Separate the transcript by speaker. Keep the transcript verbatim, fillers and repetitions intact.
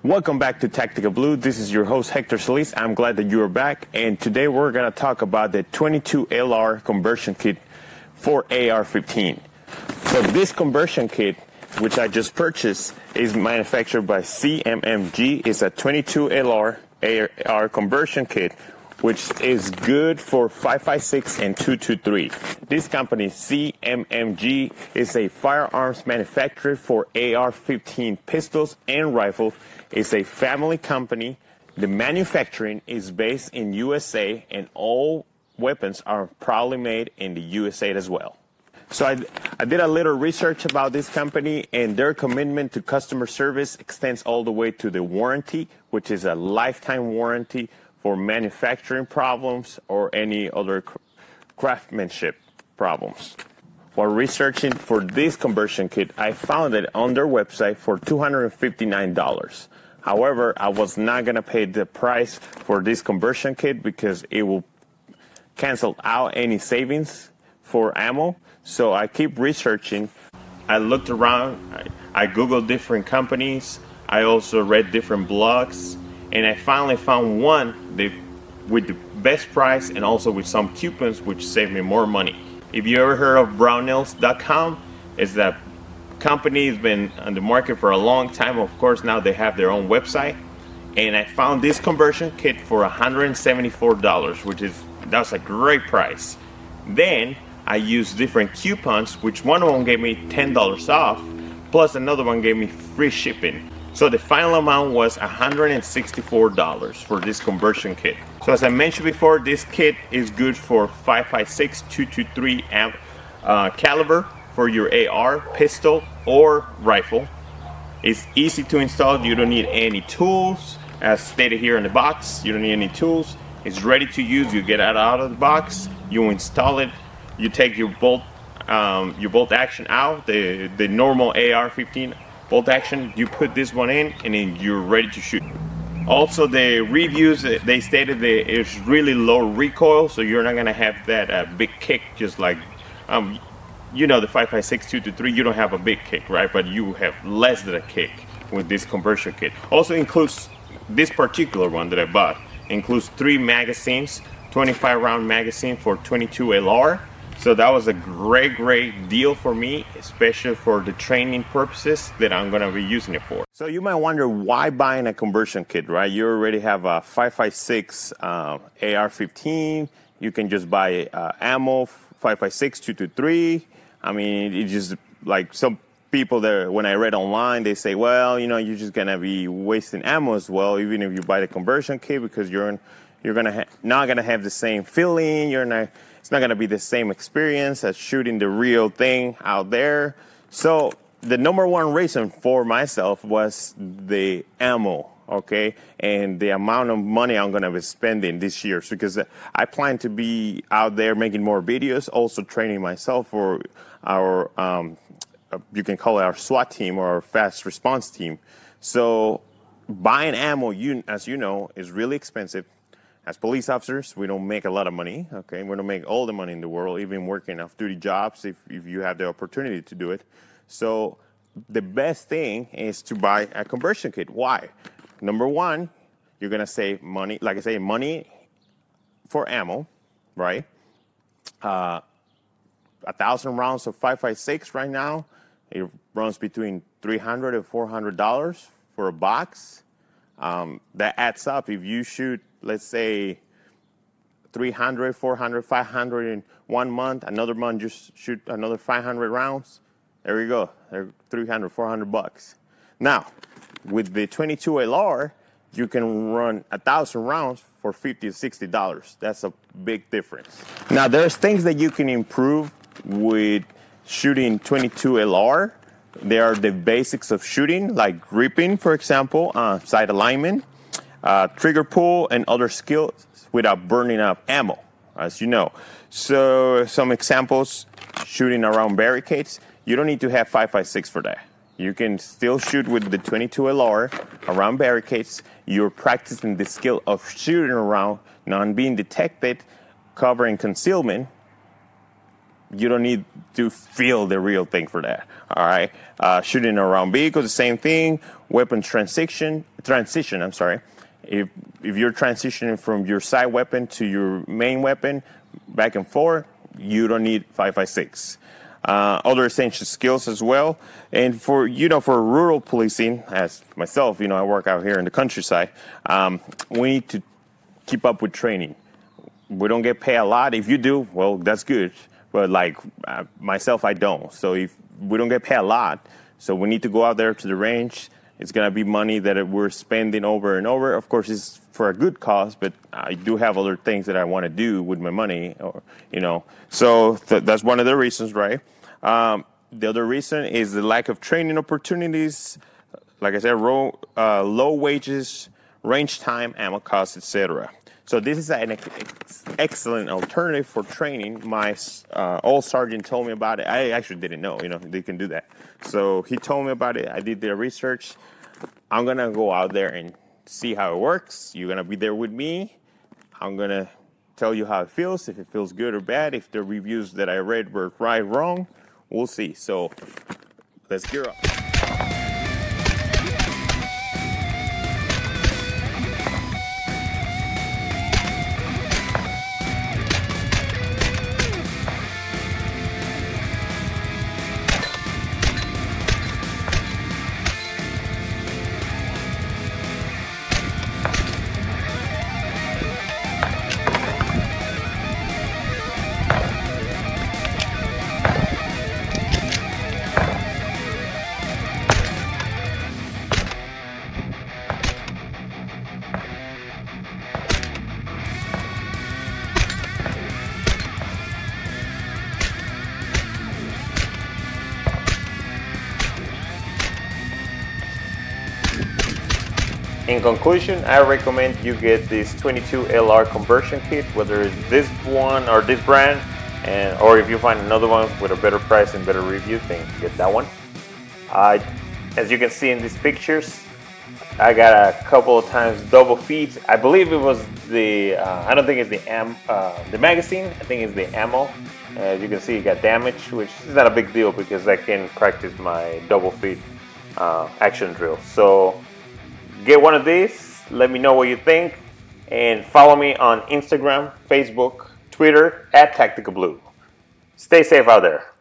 Speaker 1: Welcome back to Tactical Blue. This is your host, Hector Solis. I'm glad that you are back. And today we're going to talk about the twenty-two L R conversion kit for A R fifteen. So this conversion kit, which I just purchased, is manufactured by C M M G. It's a twenty-two L R A R conversion kit, which is good for five five six and two two three. This company, C M M G, is a firearms manufacturer for A R fifteen pistols and rifles. It's a family company. The manufacturing is based in U S A, and all weapons are proudly made in the U S A as well. So I, I did a little research about this company, and their commitment to customer service extends all the way to the warranty, which is a lifetime warranty for manufacturing problems or any other craftsmanship problems. While researching for this conversion kit, I found it on their website for two hundred fifty-nine dollars. However, I was not going to pay the price for this conversion kit because it will cancel out any savings for ammo. So I keep researching. I looked around. I, I Googled different companies. I also read different blogs. And I finally found one that, with the best price and also with some coupons, which saved me more money. If you ever heard of Brownells dot com, it's that company has been on the market for a long time. Of course, now they have their own website. And I found this conversion kit for one hundred seventy-four dollars, which is, that's a great price. Then I used different coupons, which one of them gave me ten dollars off, plus another one gave me free shipping. So the final amount was one hundred sixty-four dollars for this conversion kit. So as I mentioned before, this kit is good for five five six, two two three amp, uh, caliber for your A R, pistol, or rifle. It's easy to install. You don't need any tools. As stated here in the box, you don't need any tools. It's ready to use. You get it out of the box, you install it, you take your bolt, um, your bolt action out, the, the normal A R fifteen bolt action, you put this one in, and then you're ready to shoot. Also, the reviews, they stated that it's really low recoil, so you're not gonna have that uh, big kick, just like, um, you know, the five five six, two two three, you don't have a big kick, right? But you have less than a kick with this conversion kit. Also includes, this particular one that I bought, includes three magazines, twenty-five round magazine for twenty-two L R. So that was a great, great deal for me, especially for the training purposes that I'm going to be using it for. So you might wonder, why buying a conversion kit, right? You already have a five five six uh, A R fifteen. You can just buy uh, ammo, five five six, two two three. I mean, it's just like some people there, when I read online, they say, well, you know, you're just going to be wasting ammo as well, even if you buy the conversion kit, because you're in, you're gonna ha- not going to have the same feeling. You're not. It's not going to be the same experience as shooting the real thing out there. So the number one reason for myself was the ammo, okay, and the amount of money I'm going to be spending this year, because I plan to be out there making more videos, also training myself for our, um, you can call it our SWAT team or our fast response team. So buying ammo, you, as you know, is really expensive. As police officers, we don't make a lot of money, okay? We don't make all the money in the world, even working off-duty jobs if, if you have the opportunity to do it. So the best thing is to buy a conversion kit. Why? Number one, you're going to save money, like I say, money for ammo, right? Uh, a thousand rounds of five five six right now, it runs between three hundred dollars and four hundred dollars for a box. Um, that adds up. If you shoot, let's say, three hundred, four hundred, five hundred in one month, another month just shoot another five hundred rounds, there you go. They're three hundred, four hundred bucks. Now, with the twenty-two L R, you can run one thousand rounds for fifty to sixty dollars. That's a big difference. Now, there's things that you can improve with shooting twenty-two L R. There are the basics of shooting, like gripping, for example, uh, sight alignment, uh, trigger pull, and other skills without burning up ammo, as you know. So some examples, shooting around barricades, you don't need to have five five six for that. You can still shoot with the twenty-two L R around barricades. You're practicing the skill of shooting around, not being detected, covering concealment. you don't need to feel the real thing for that. All right. Uh, shooting around vehicles, the same thing. Weapon transition, transition. I'm sorry. If if you're transitioning from your side weapon to your main weapon, back and forth, you don't need five five six. Uh, other essential skills as well. And for, you know, for rural policing, as myself, you know, I work out here in the countryside, um, we need to keep up with training. We don't get paid a lot. If you do, well, that's good. But like uh, myself, I don't. So if we don't get paid a lot, so we need to go out there to the range. It's going to be money that we're spending over and over. Of course, it's for a good cause, but I do have other things that I want to do with my money, or, you know. So th- that's one of the reasons, right? Um, the other reason is the lack of training opportunities. Like I said, low, uh, low wages, range time, ammo costs, et cetera. So this is an ex- excellent alternative for training. My uh, old sergeant told me about it. I actually didn't know, you know, they can do that. So he told me about it. I did the research. I'm going to go out there and see how it works. You're going to be there with me. I'm going to tell you how it feels, if it feels good or bad, if the reviews that I read were right or wrong. We'll see. So let's gear up. In conclusion, I recommend you get this twenty-two L R conversion kit, whether it's this one or this brand, and or if you find another one with a better price and better review, then get that one. Uh, as you can see in these pictures, I got a couple of times double feeds. I believe it was the, uh, I don't think it's the am, uh, the magazine, I think it's the ammo. As you can see, it got damaged, which is not a big deal because I can practice my double feed uh, action drill. So get one of these, let me know what you think, and follow me on Instagram, Facebook, Twitter, at Tactical Blue. Stay safe out there.